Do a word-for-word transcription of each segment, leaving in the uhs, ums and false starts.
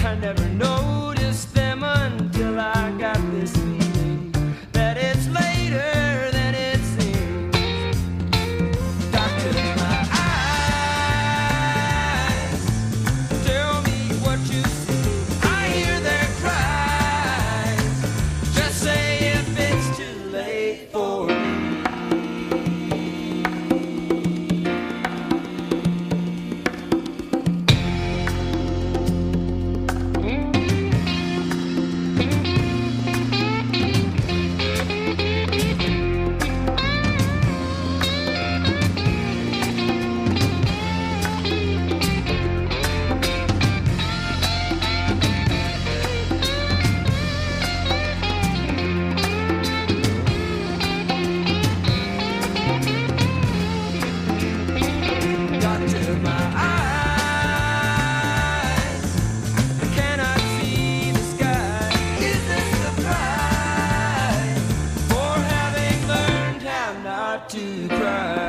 I never noticed them until I got this feeling that it's later than it seems. Doctor, my eyes, tell me what you see. I hear their cries. Just say if it's too late for me. Doctor, my eyes cannot see the sky. Is this the price for having learned how not to cry?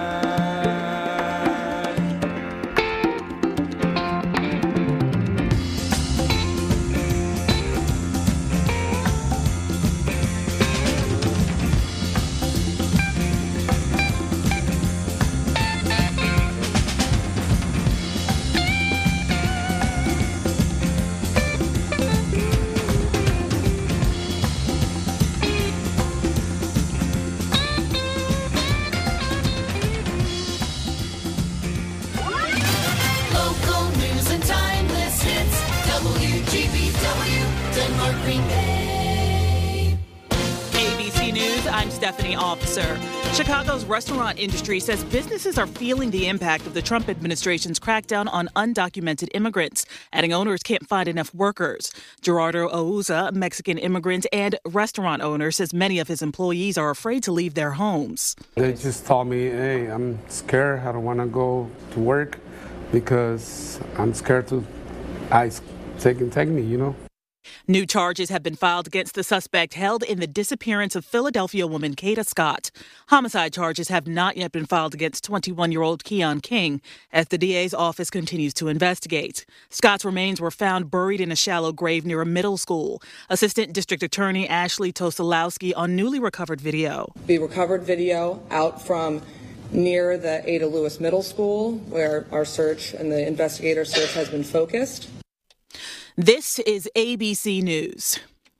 Local news and timeless hits. W G B W, Denmark, Green Bay. A B C News, I'm Stephanie Officer. Chicago's restaurant industry says businesses are feeling the impact of the Trump administration's crackdown on undocumented immigrants, adding owners can't find enough workers. Gerardo Ouza, a Mexican immigrant and restaurant owner, says many of his employees are afraid to leave their homes. They just told me, hey, I'm scared. I don't want to go to work because I'm scared to ICE take and take me, you know. New charges have been filed against the suspect held in the disappearance of Philadelphia woman Kata Scott. Homicide charges have not yet been filed against twenty-one-year-old Keon King as the D A's office continues to investigate. Scott's remains were found buried in a shallow grave near a middle school. Assistant District Attorney Ashley Tosolowski on newly recovered video. We recovered video out from near the Ada Lewis Middle School, where our search and the investigator search has been focused. This is A B C News.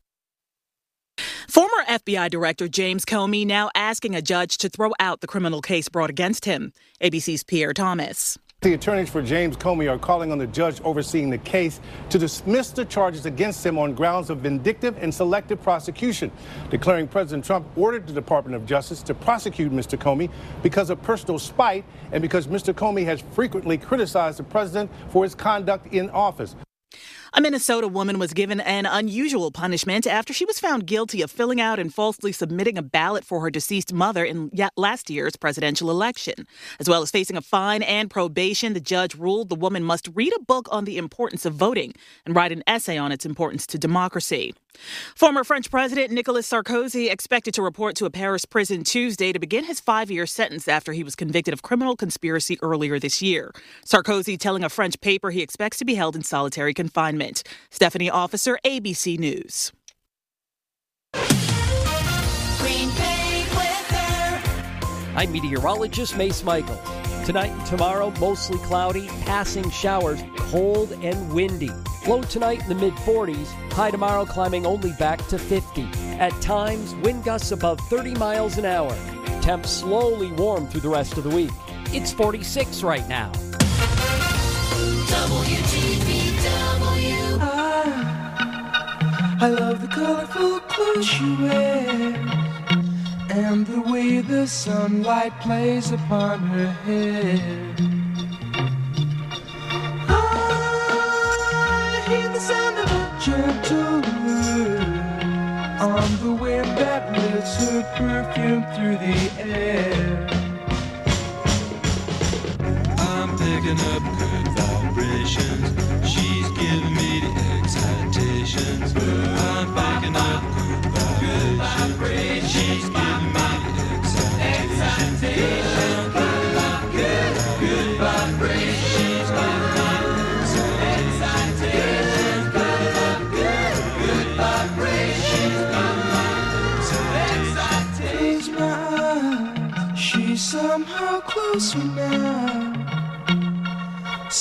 Former F B I Director James Comey now asking a judge to throw out the criminal case brought against him. A B C's Pierre Thomas. The attorneys for James Comey are calling on the judge overseeing the case to dismiss the charges against him on grounds of vindictive and selective prosecution, declaring President Trump ordered the Department of Justice to prosecute Mister Comey because of personal spite and because Mister Comey has frequently criticized the president for his conduct in office. A Minnesota woman was given an unusual punishment after she was found guilty of filling out and falsely submitting a ballot for her deceased mother in last year's presidential election. As well as facing a fine and probation, the judge ruled the woman must read a book on the importance of voting and write an essay on its importance to democracy. Former French President Nicolas Sarkozy expected to report to a Paris prison Tuesday to begin his five-year sentence after he was convicted of criminal conspiracy earlier this year. Sarkozy telling a French paper he expects to be held in solitary confinement. Stephanie Officer, A B C News. Green Bay weather. I'm meteorologist Mace Michael. Tonight and tomorrow, mostly cloudy, passing showers, cold and windy. Low tonight in the mid forties, high tomorrow climbing only back to fifty. At times, wind gusts above thirty miles an hour. Temps slowly warm through the rest of the week. It's forty-six right now. W G B W. I, I love the colorful clothes she wears and the way the sunlight plays upon her hair. I hear the sound of a gentle word on the wind that lifts her perfume through the air. I'm picking up good vibrations. She's giving me the excitations. I'm picking up good vibrations. She's giving me the excitations. Good, good vibrations. She's giving me the excitations.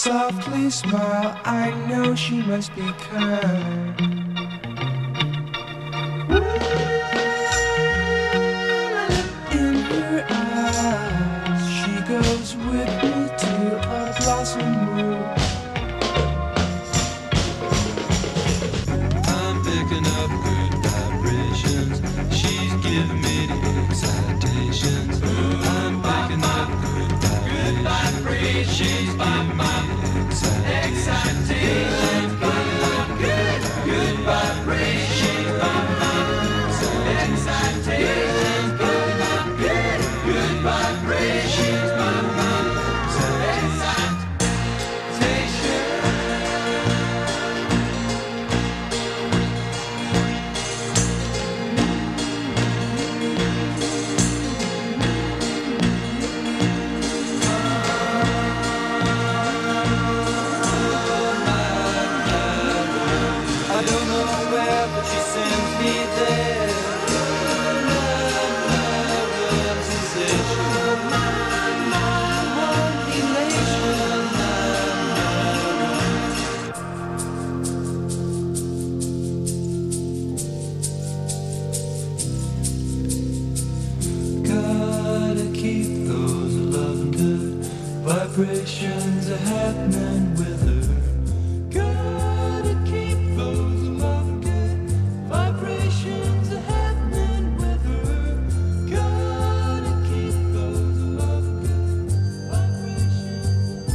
softly smile, I know she must be kind. In her eyes, she goes with me to a blossom room. I'm picking up good vibrations. She's giving me the excitations. I'm picking up good vibrations. She's giving me the excitations. Good, good vibrations. Excitations. Good, good vibrations. Vibrations are happening with her. Gotta keep those love good. Vibrations are happening with her. Gotta keep those love good. Vibrations.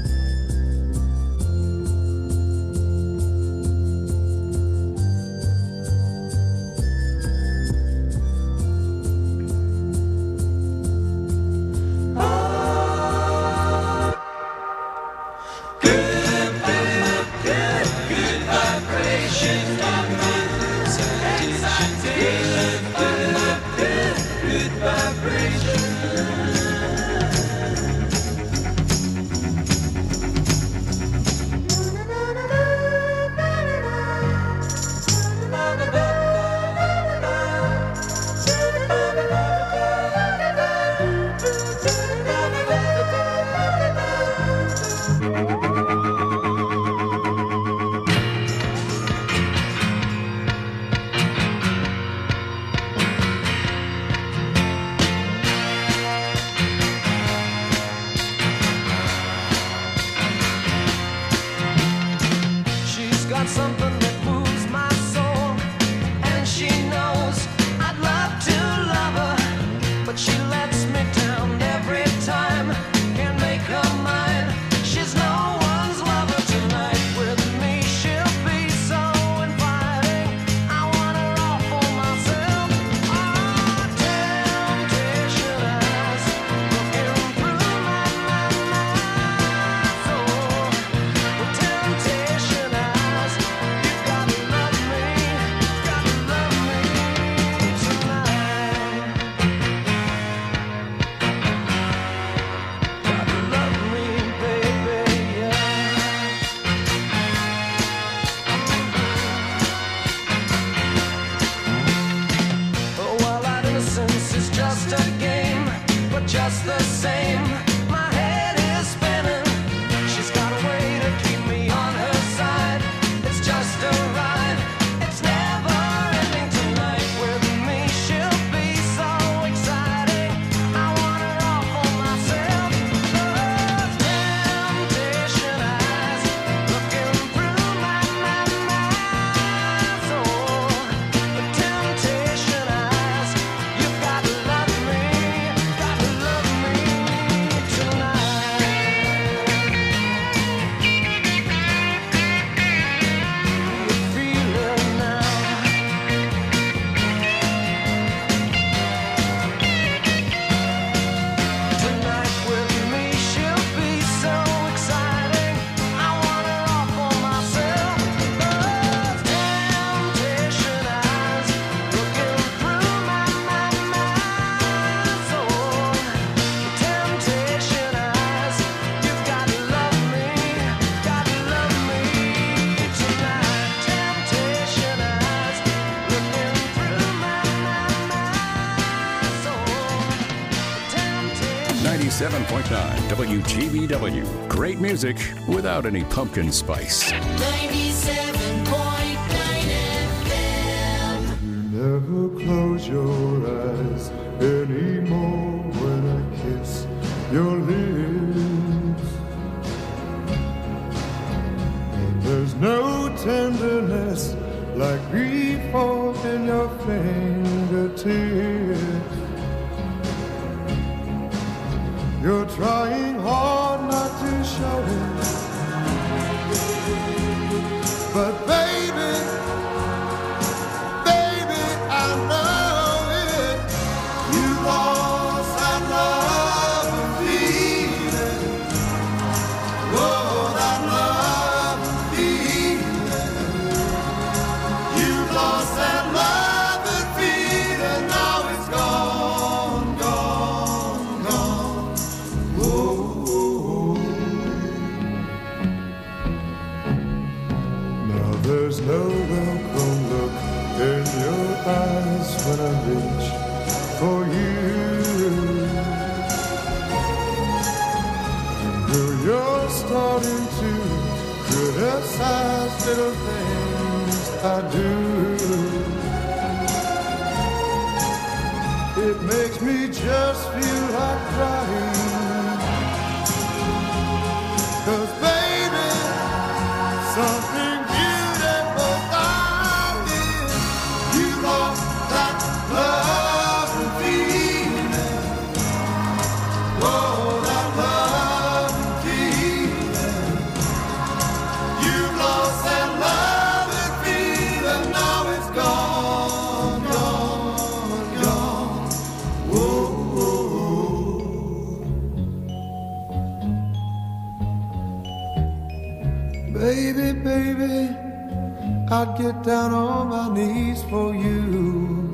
Something that moves my soul, and she knows I'd love to love her, but she lets me down every time. Can't make her mine. She's no one's lover tonight. With me she'll be so inviting. I want her all for myself. Oh, temptation eyes looking through my, my, my soul. With temptation eyes, you got ninety-seven point nine W G B W. Great music without any pumpkin spice. ninety-seven point nine F M. You never close your eyes anymore when I kiss your lips. And there's no tenderness like before in your fingertips. You're trying hard not to show it, but baby, baby, I know it. You lost that love and feeling. Oh, that love and feeling. You lost that love and feeling. Now it's gone, gone, gone. Oh, now there's no welcome look in your eyes when I reach for you. And girl, you're starting to criticize little things I do. It makes me just feel like crying. 'Cause baby, something beautiful about it. You lost that love and feeling. Oh, that love and feeling. You lost that love and feeling. Now it's gone, gone, gone. Whoa, whoa. Baby, baby, I'd get down on my knees for you.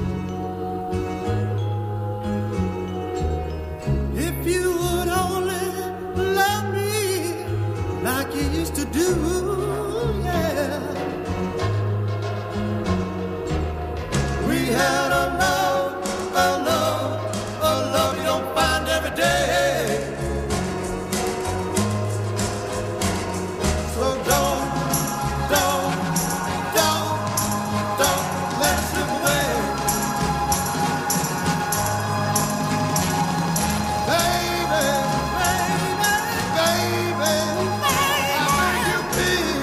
If you would only love me like you used to do, yeah. We had a love, a love, a love you don't find every day. So don't, don't, don't, don't let it slip away. Baby, baby, baby, I make you feel,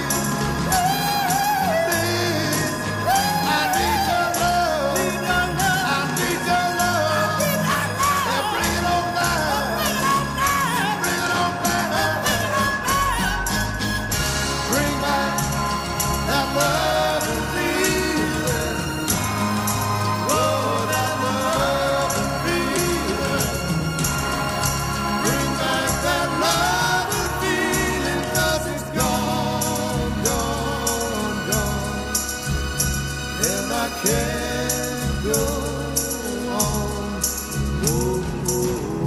feel. I need your love, I need your love. And bring it on down, bring it on down. Bring back that love and feeling. Oh, that love and feeling. Bring back that love and feeling. 'Cause it's gone, gone, gone. And I can't go on. Oh, oh.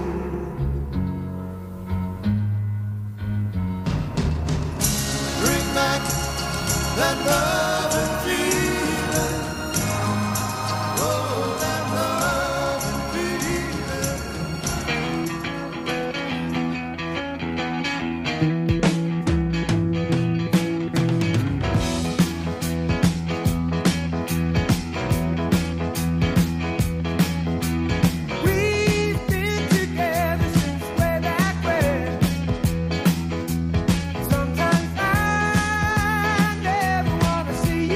Bring back that love and feeling. Oh, that love and feeling. We've been together since way back when. Sometimes I never wanna see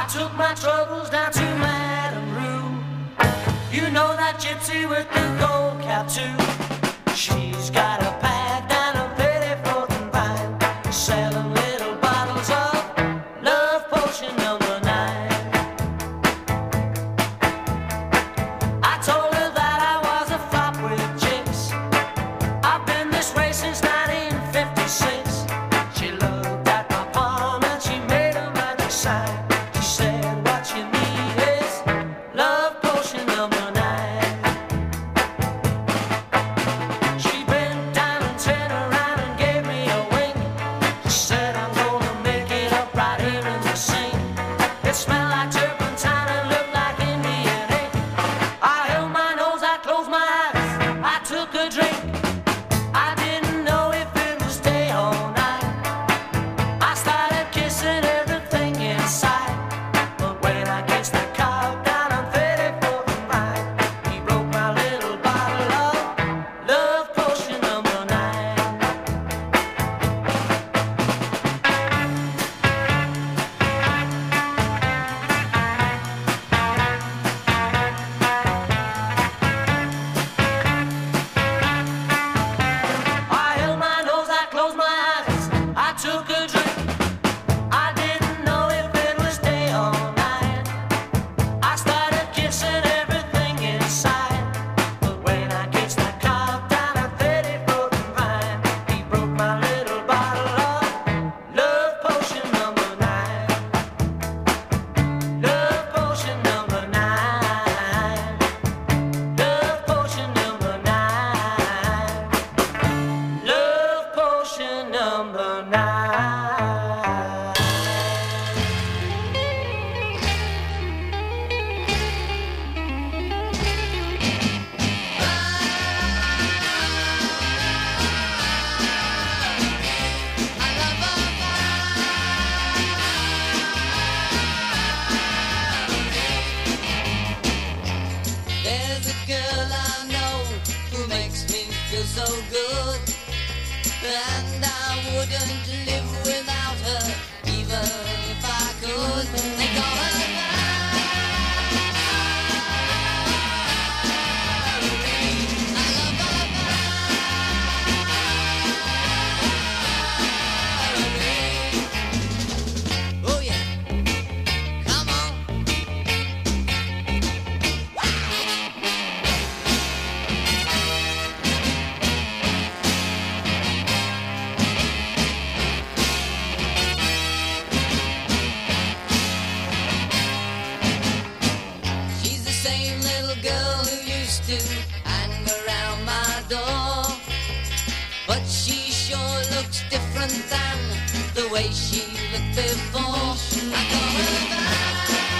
I took my troubles down to Madame Rue. You know that gypsy with the gold cap too. She's got a pad down on thirty-fourth and Vine, selling little bottles of love potion number nine. I told her that I was a flop with chicks. I've been this way since nineteen fifty-six. She looked at my palm and she made a magic sign. She said, what you need is love potion number nine. She bent down and turned around and gave me a wink. She said, I'm gonna make it up right here in the sink. It smelled like turpentine and looked like Indian ink. I held my nose, I closed my eyes, I took a drink. I didn't know if it was day or night. I started kissing everything inside. But when I kissed the cop down on thirty-fourth and Vine, he broke my little bottle of love potion number nine. I held my nose, I closed my eyes, I took a drink. I didn't know if it was day or night. I started kissing everything inside. But when I kissed that cop down at thirty-fourth and Vine, he broke my little bottle of love potion number nine. Love potion number nine. Love potion number nine. Love potion number nine. There's a girl I know who makes me feel so good, and I wouldn't live without her, even if I could. They call her Valerie. Oh yeah, come on. She's the same little girl who used to hang around my door, but she sure looks different than the way she looked before. I call her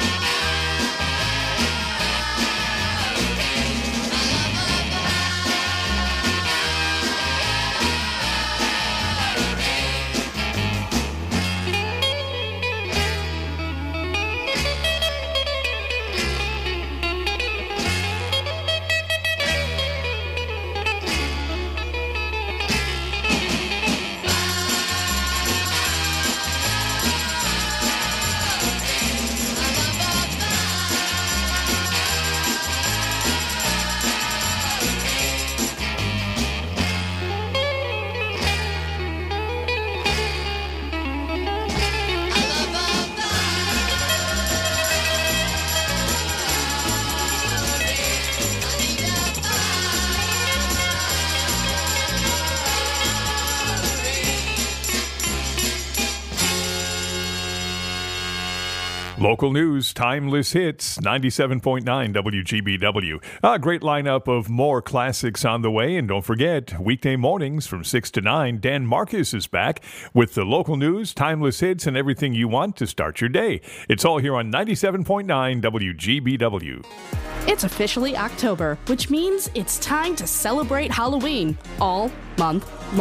Local news, timeless hits, ninety-seven point nine W G B W. A great lineup of more classics on the way. And don't forget, weekday mornings from six to nine, Dan Marcus is back with the local news, timeless hits, and everything you want to start your day. It's all here on ninety-seven point nine W G B W. It's officially October, which means it's time to celebrate Halloween all month long.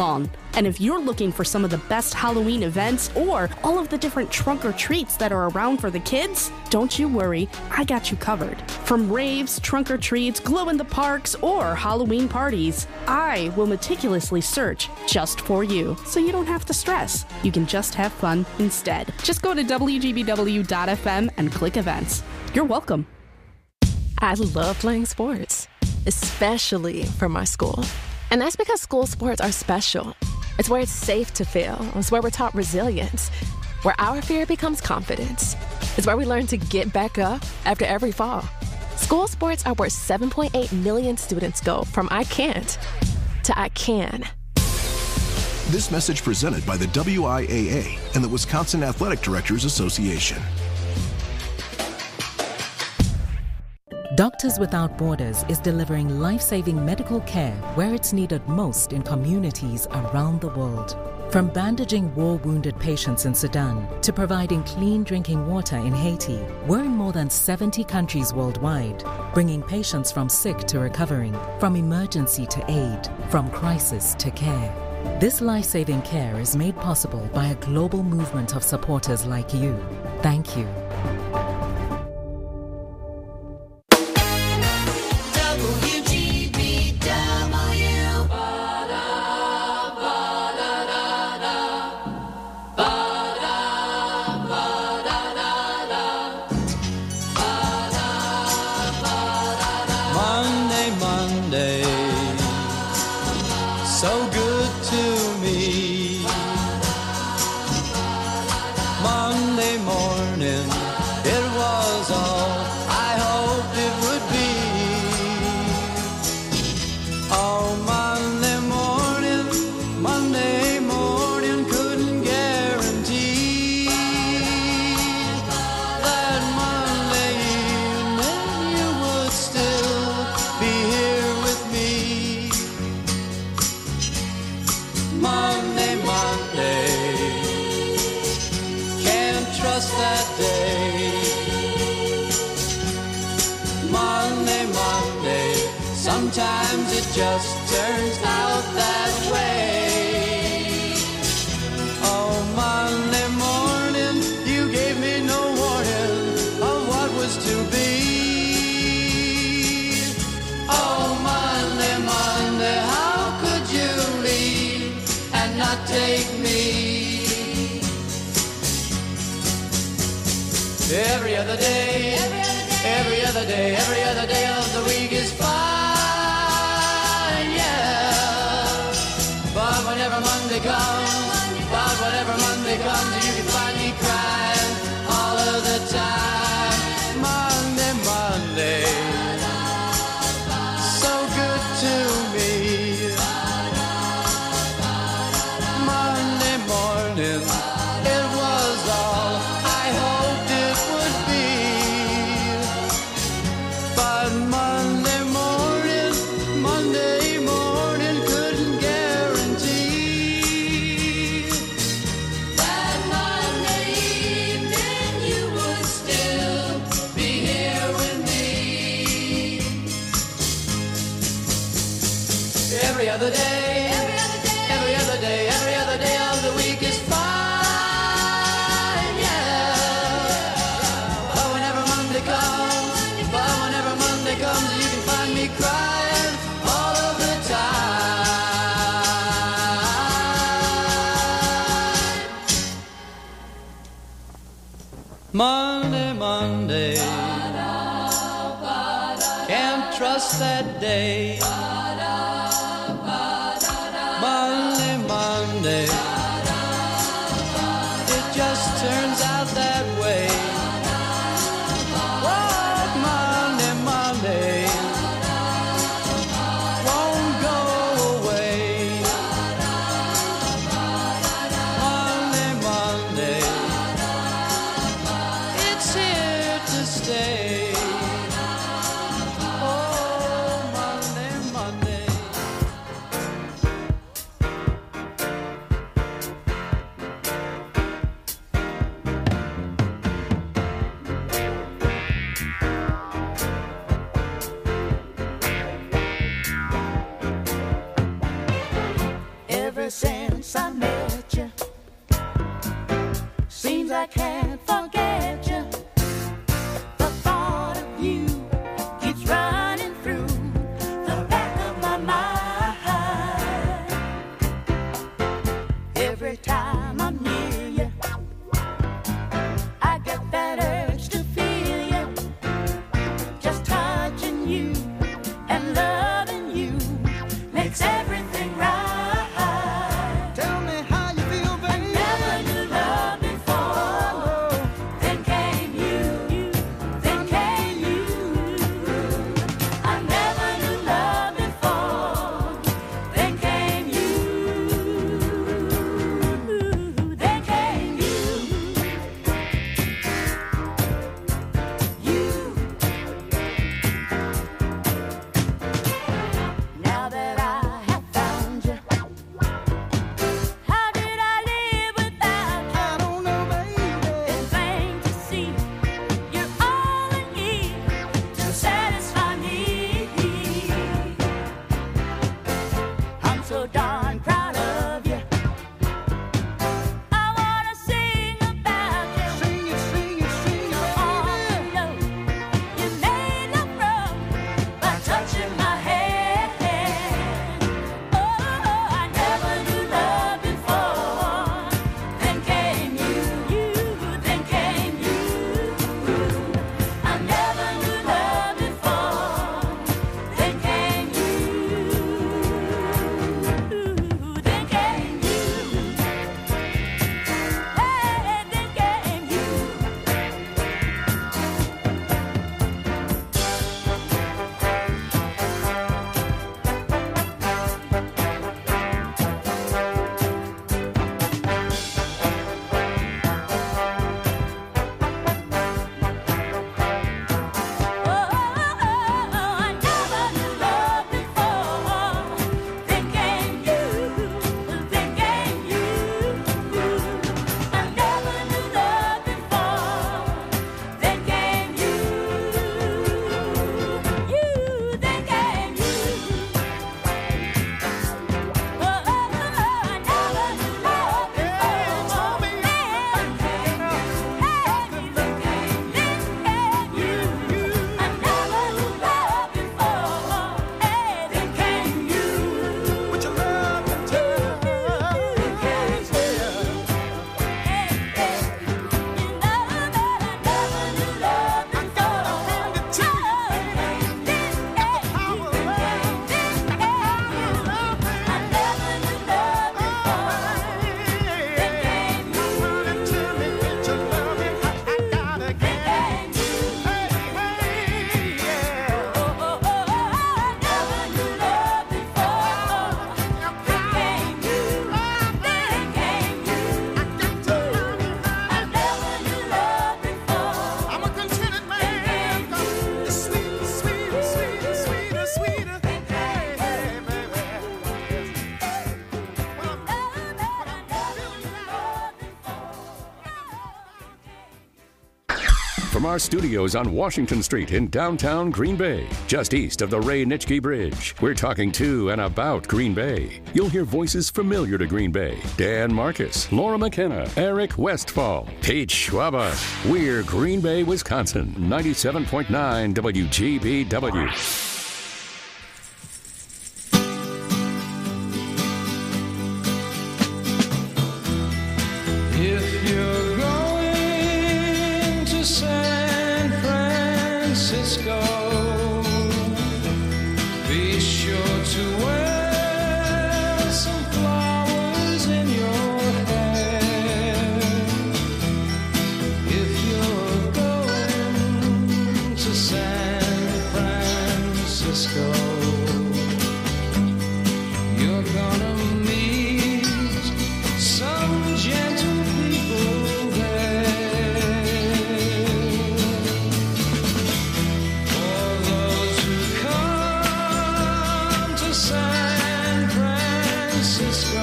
And if you're looking for some of the best Halloween events or all of the different trunk or treats that are around for the kids, don't you worry, I got you covered. From raves, trunk or treats, glow in the parks, or Halloween parties, I will meticulously search just for you, so you don't have to stress. You can just have fun instead. Just go to W G B W dot F M and click events. You're welcome. I love playing sports, especially for my school. And that's because school sports are special. It's where it's safe to fail. It's where we're taught resilience, where our fear becomes confidence. It's where we learn to get back up after every fall. School sports are where seven point eight million students go from I can't to I can. This message presented by the W I A A and the Wisconsin Athletic Directors Association. Doctors Without Borders is delivering life-saving medical care where it's needed most in communities around the world. From bandaging war-wounded patients in Sudan to providing clean drinking water in Haiti, we're in more than seventy countries worldwide, bringing patients from sick to recovering, from emergency to aid, from crisis to care. This life-saving care is made possible by a global movement of supporters like you. Thank you. W G B W. Monday, Monday, so good to me. Monday morning, it was all I hoped it would be. Oh, Monday morning, Monday morning, couldn't guarantee that Monday evening you would still be here with me. Monday, Monday, can't trust that day. Monday, Monday, sometimes it just turns out that way. Oh, Monday morning, you gave me no warning of what was to be. Oh, Monday, Monday, how could you leave and not take me? Every other day, every other day, every other day of the week is fine, yeah. But whenever Monday comes, but whenever Monday comes, you can find me crying all of the time. Monday, Monday, so good to me. Monday morning, it was all I hoped it would be. But Monday morning, Monday morning, couldn't guarantee that Monday evening you would still be here with me. Every other day, every other day, every other day, every other day of the week is fine, yeah. But whenever Monday comes, but whenever Monday comes, you can find me crying all of the time. Monday, Monday, can't trust that day. Monday, Monday, it just turns out that way. Oh, Monday, Monday, won't go away. Monday, Monday, it's here to stay. Oh, Monday, Monday. Ever since so darn proud of you. I wanna sing about you. Sing it, sing it, sing it, all you know. You made love wrong by touching my head. Oh, I never knew love before. Then came you, you, then came you. I never knew love before. Then came you, then came you. Hey, then came you. I never knew love before. Then came you, then came you. I never knew love before. Then came you, you, then came you. Oh, I never knew love before. Then came you, hey, then came, then came you. I never knew love before. Hey, then came you. With your love and time. Then came you. Hey, hey. You know that I never knew love before. Oh, then came, then came, then came, then came you. I never knew love before. Then came you. Running to me with your love, I gotta get you. Hey, hey, yeah. Oh, oh, oh, I never knew love before. Then came you. Then came you. I got to love you. I never knew love before. I'm a contented man. The sweet, sweet, sweet, sweeter, sweeter. Hey, hey, baby. Well, I'm feeling From our studios on Washington Street in downtown Green Bay, just east of the Ray Nitschke Bridge, we're talking to and about Green Bay. You'll hear voices familiar to Green Bay. Dan Marcus, Laura McKenna, Eric Westfall, Pete Schwaba. We're Green Bay, Wisconsin, ninety-seven point nine W G B W. If you're going to San Francisco, be sure to wear some flowers in your hair. If you're going to San Francisco, you're gonna meet some gentle people there. For those who come to San Francisco,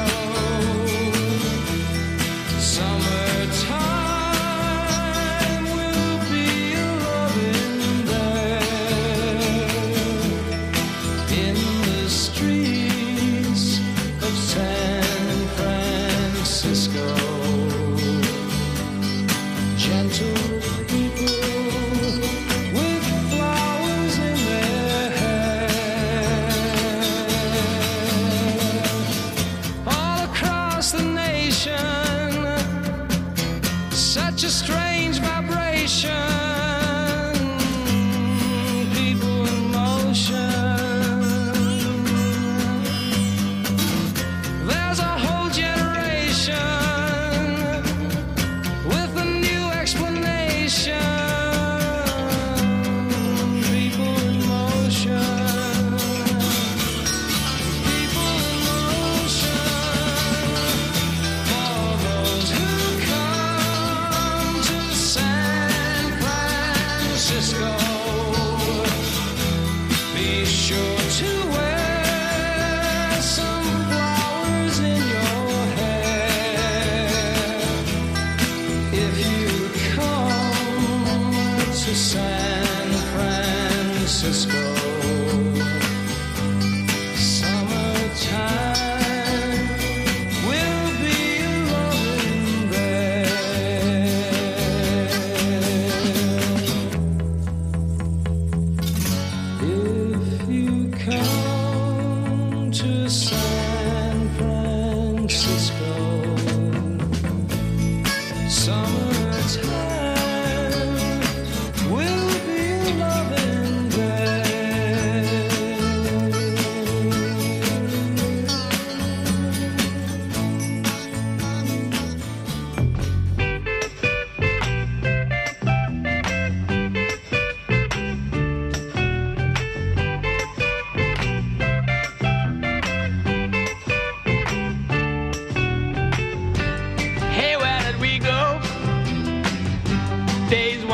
summertime will be a-loving there. In the streets of San Francisco, gentle people with flowers in their hair.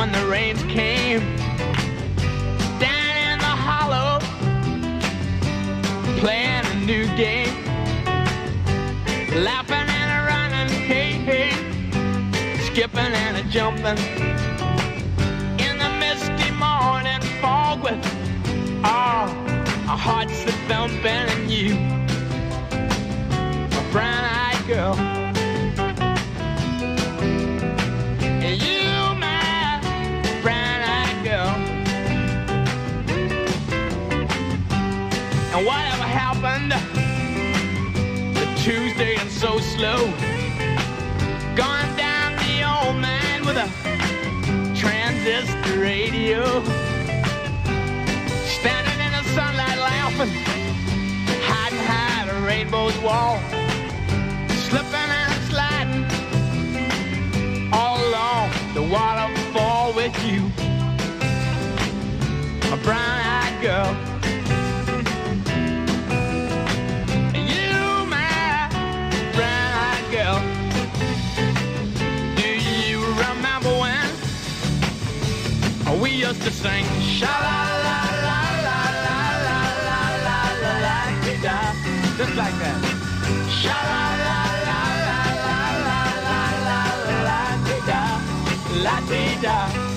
when the rains came. Down in the hollow, playing a new game. Laughing and a running, hey, hey. Skipping and a jumping. In the misty morning fog with, oh, our hearts are thumping and you, my brown-eyed girl. You, my brown-eyed girl. And whatever happened to Tuesday and so slow? Gone down the old man with a transistor radio. Standing in the sunlight laughing, hiding behind a rainbow's wall. Slipping and sliding all along the waterfall with you, my brown-eyed girl. You, my brown-eyed girl. Do you remember when we used to sing sha-la-la-la-la-la-la-la-la-la-la-la-la-la-la, just like that? Sha-la-la-la-la-la-la-la-la-la-la-la-la-la-la.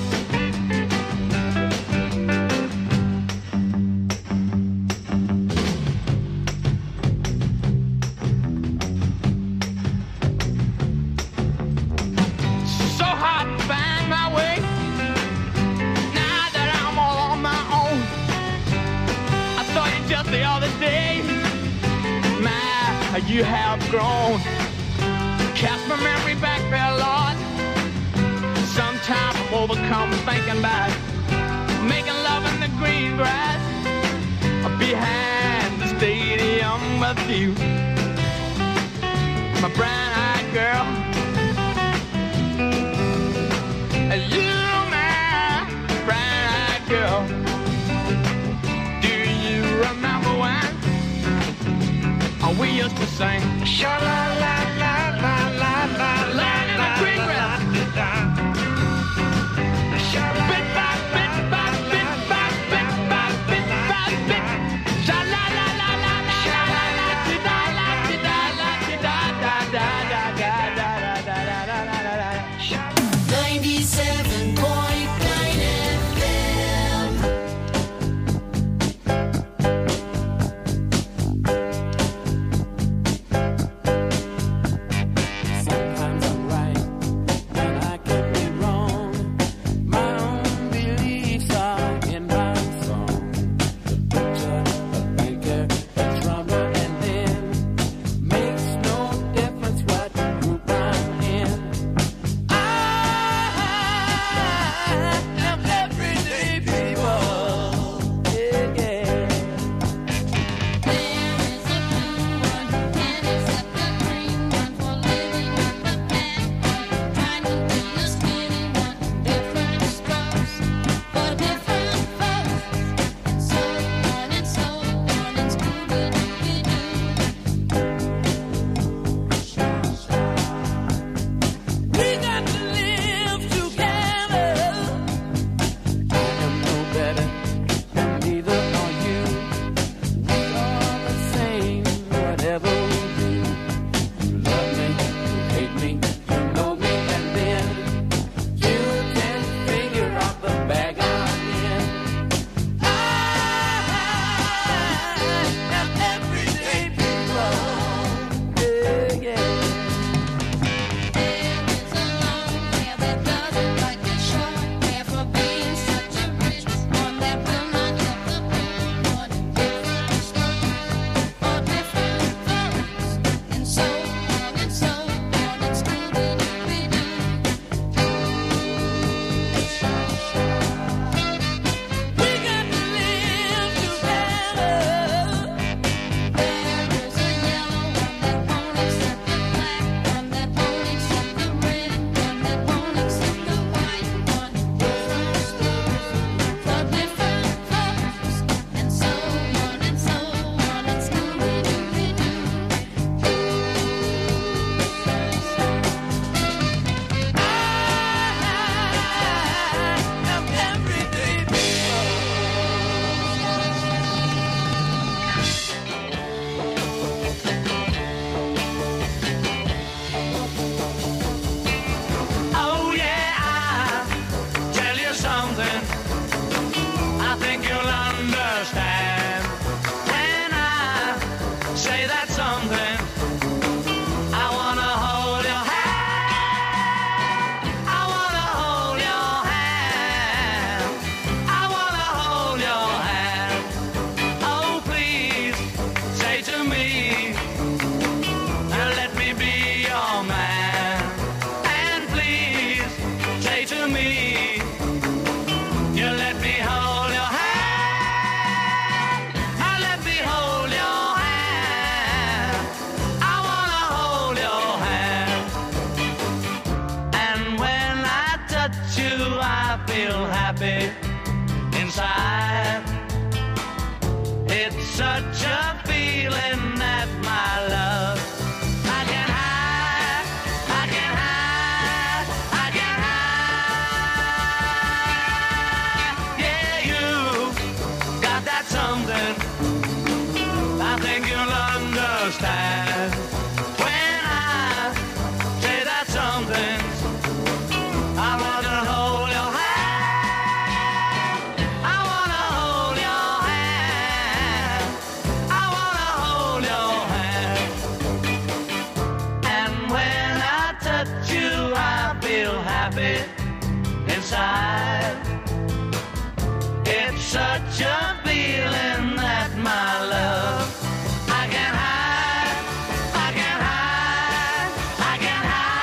So hard to find my way now that I'm all on my own. I saw you just the other day. My, you have grown. Cast my memory back there, Lord. Sometimes I'm overcome thinking about making love in the green grass behind the stadium with you, my brown-eyed girl. You, my brown-eyed girl. Do you remember when we used to sing sha-la-la-la-la-la-la-la in the green grass? inside. It's such a feeling that my love I can hide, I can hide, I can hide. Yeah, you got that something I think you'll understand when I say that something. I wanna hold your hand. I wanna hold your hand. I wanna hold your hand. And when I touch you, I feel happy inside. It's such a feeling that my love I can hide, I can hide, I can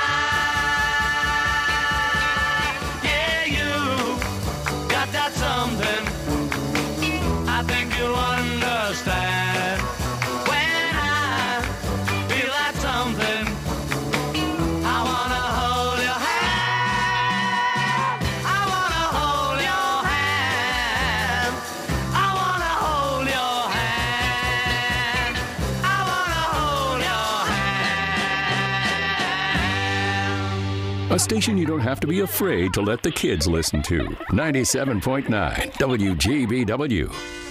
hide. Yeah, you got that something I think you'll understand when I feel that something. I wanna hold your hand. I wanna hold your hand. I wanna hold your hand. I wanna hold your hand. A station you don't have to be afraid to let the kids listen to. ninety-seven point nine W G B W.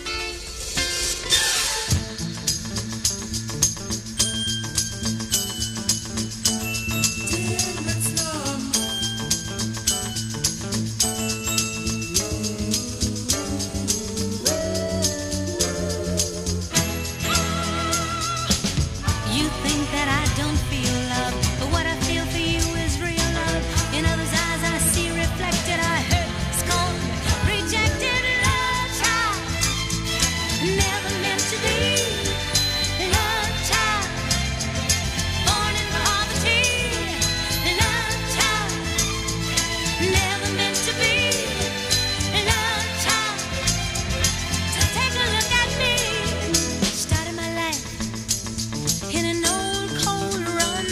You think that I don't feel love, but what I feel for you is real love. In others' eyes I see reflected, I hurt, scorned, rejected, love child. Never meant to be, love child. Born in poverty, love child. Never meant to be, love child. So take a look at me, started my life in an old cold run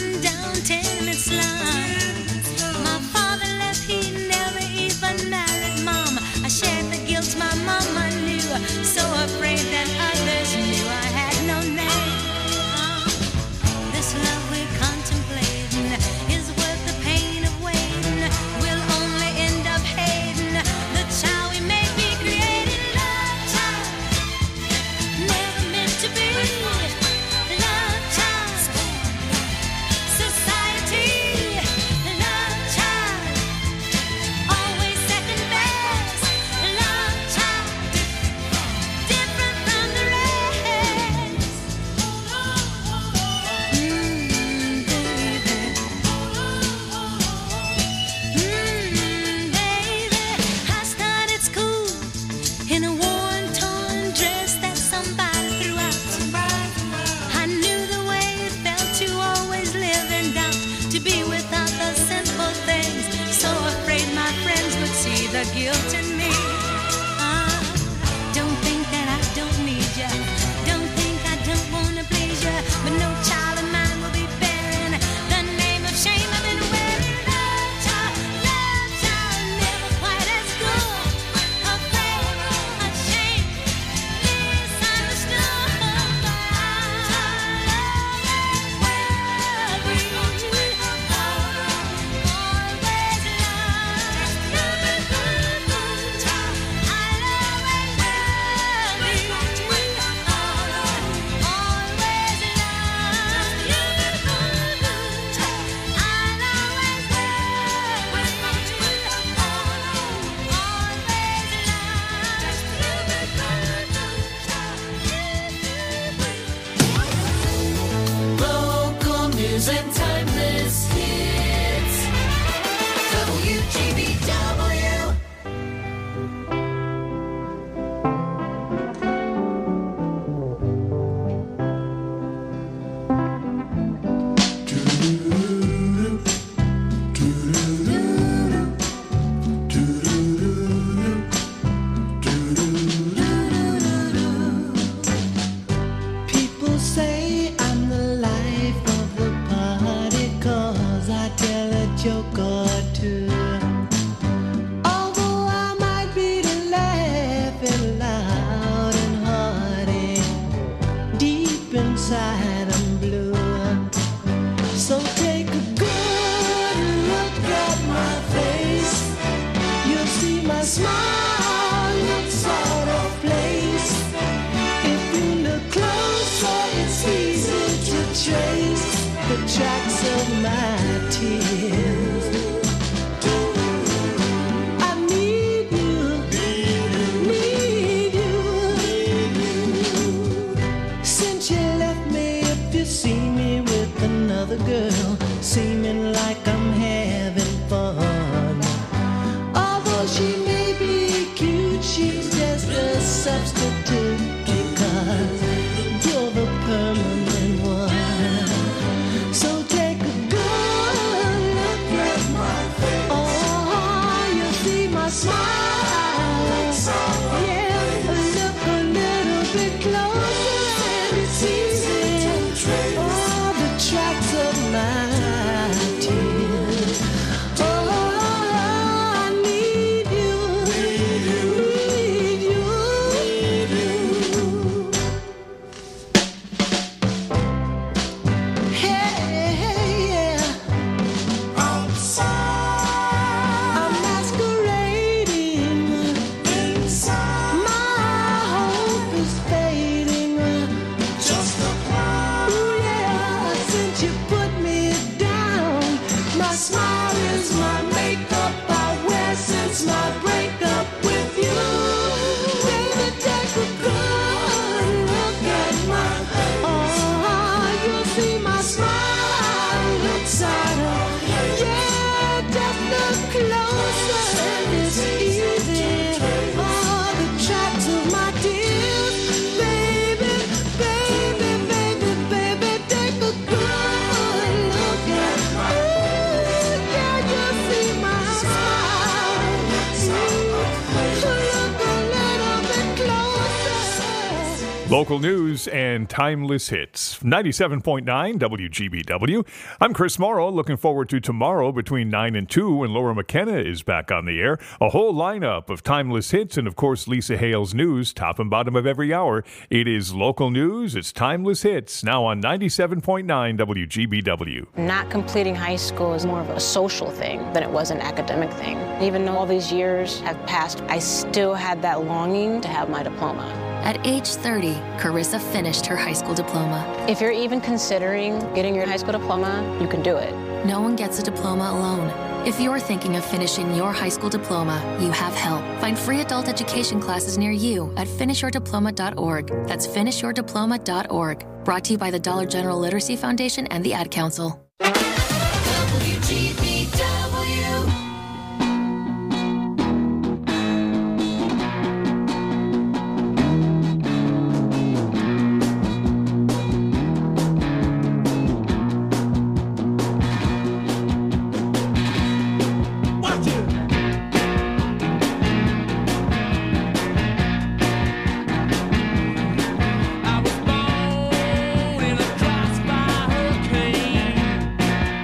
the tracks of my tears. I need you, need you. Since you left me, if you see me with another girl, seeming like I'm having fun. Although she may be cute, she's just a substitute because you're the permanent one. So take a good look at my face. Oh, you see my smile. Yeah, look a little bit closer and it's easy. Oh, the tracks of my tears. Oh, I need you, need you, need you. Hey, yeah. Outside, I'm masquerading. Inside, my hope is fading. Just a cloud. Ooh, yeah, since you put me down, my smile is my makeup I wear since my breakup with you. Baby, take a good look at my face. Oh, you'll see my smile looks at her. Yeah, just look closer and it's easy. Oh, the tracks of my tears. Baby, baby, baby, baby, take a good look at my face. Yeah, you'll see my smile. Look a little bit closer. Local news and timeless hits. ninety-seven point nine W G B W. I'm Chris Morrow. Looking forward to tomorrow between nine and two when Laura McKenna is back on the air. A whole lineup of timeless hits and, of course, Lisa Hale's news, top and bottom of every hour. It is local news. It's timeless hits. Now on ninety-seven point nine W G B W. Not completing high school is more of a social thing than it was an academic thing. Even though all these years have passed, I still had that longing to have my diploma. At age thirty, Carissa finished her high school diploma. If you're even considering getting your high school diploma, you can do it. No one gets a diploma alone. If you're thinking of finishing your high school diploma, you have help. Find free adult education classes near you at finish your diploma dot org. That's finish your diploma dot org. Brought to you by the Dollar General Literacy Foundation and the Ad Council. W G B W. I was born in a drive-by hurricane.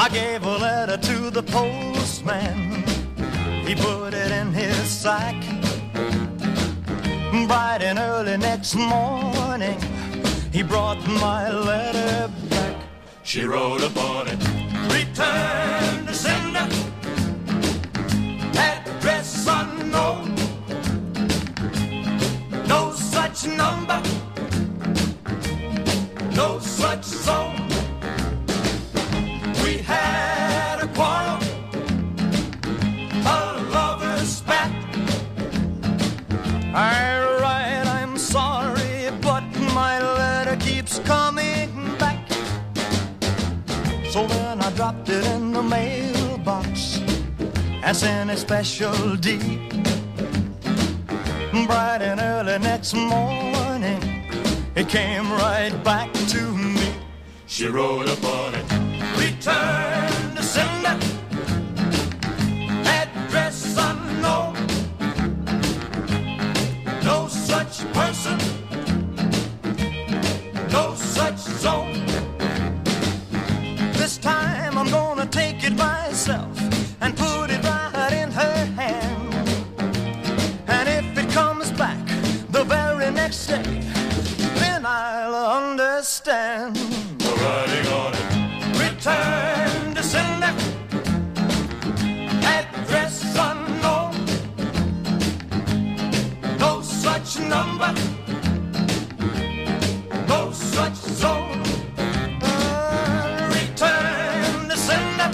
I gave a letter to the postman. He put it in his sack. Bright and early next morning, he brought my letter back. She wrote upon it, Return to sender, address unknown, no such number, no such zone. We had a quarrel, a lover's spat. I write, I'm sorry, but my letter keeps coming back. So then I dropped it in the mailbox and sent a special deed. Bright and early next morning, it came right back to me. she wrote upon it, Return to sender, address unknown, no such person, no such zone. This time I'm gonna take it myself and put it right in her hand. And if it comes back the very next day, then I'll understand. the writing on it, Return to sender, address unknown, no such number, no such zone. Uh, return to sender,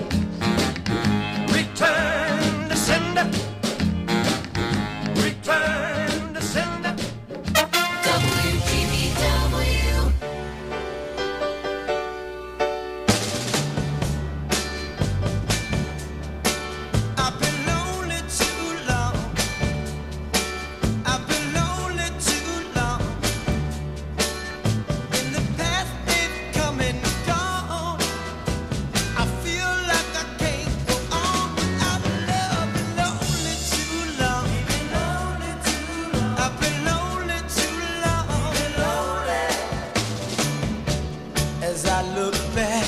return to sender, return to sender. W G B W. I've been lonely too long. I've been lonely too long. In the past they've come and gone. I feel like I can't go on without love. Been lonely too long. I've been lonely too long. As I look back,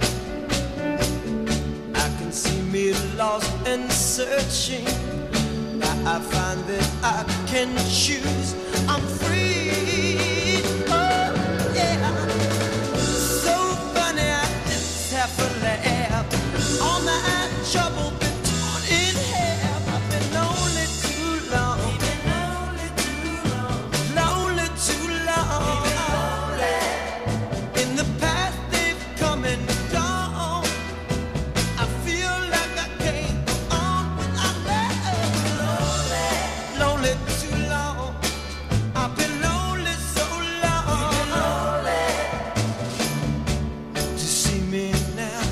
I can see me lost and searching. Now I find that I can choose. I'm free. Oh, yeah. So funny, I just have to laugh. All my trouble been torn in half. I've been lonely too long. Lonely too long. In the past they've come and gone. I feel like I can't go on without love. Lonely too long. I've been lonely so long. To see me now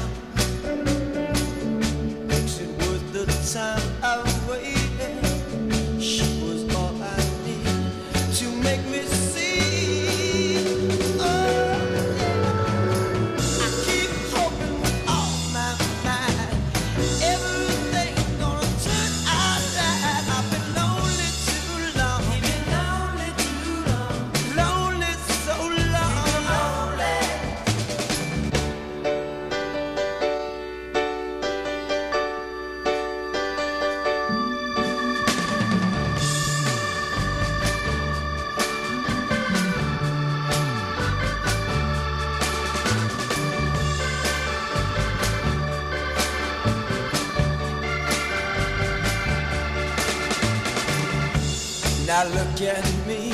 makes it worth the time I waited. She was all I need to make me see. Oh, I keep hoping with all my mind everything's gonna turn out right. I've been lonely too long. Lonely so long. Now look at me,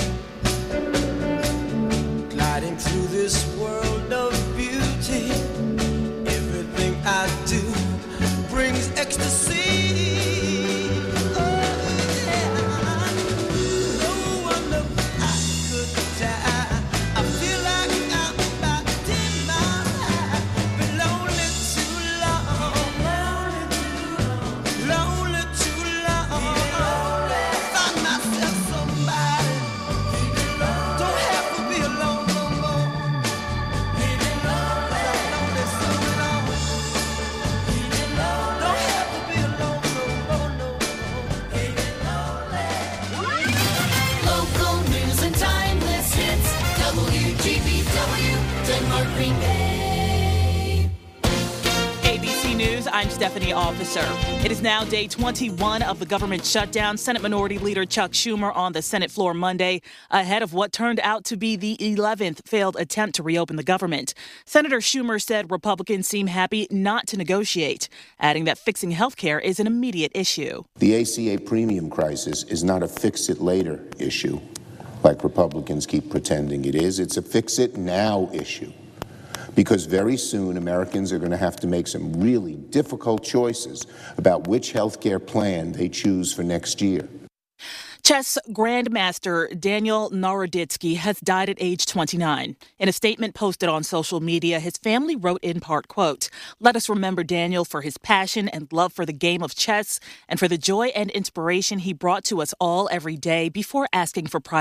gliding through this world of beauty. Everything I do brings ecstasy. Oh, yeah. No wonder I could die. I feel like I'm about to die. Been lonely too long. Lonely too long. Find myself somebody. Don't have to be alone no more. Lonely so long. Don't have to be alone. I'm Stephanie Officer. It is now day twenty-one of the government shutdown. Senate Minority Leader Chuck Schumer on the Senate floor Monday ahead of what turned out to be the eleventh failed attempt to reopen the government. Senator Schumer said Republicans seem happy not to negotiate, adding that fixing health care is an immediate issue. The A C A premium crisis is not a fix-it-later issue, like Republicans keep pretending it is. It's a fix-it-now issue. Because very soon Americans are going to have to make some really difficult choices about which health care plan they choose for next year. Chess Grandmaster Daniel Naroditsky has died at age twenty-nine. In a statement posted on social media, his family wrote in part, quote, "Let us remember Daniel for his passion and love for the game of chess and for the joy and inspiration he brought to us all every day before asking for prize."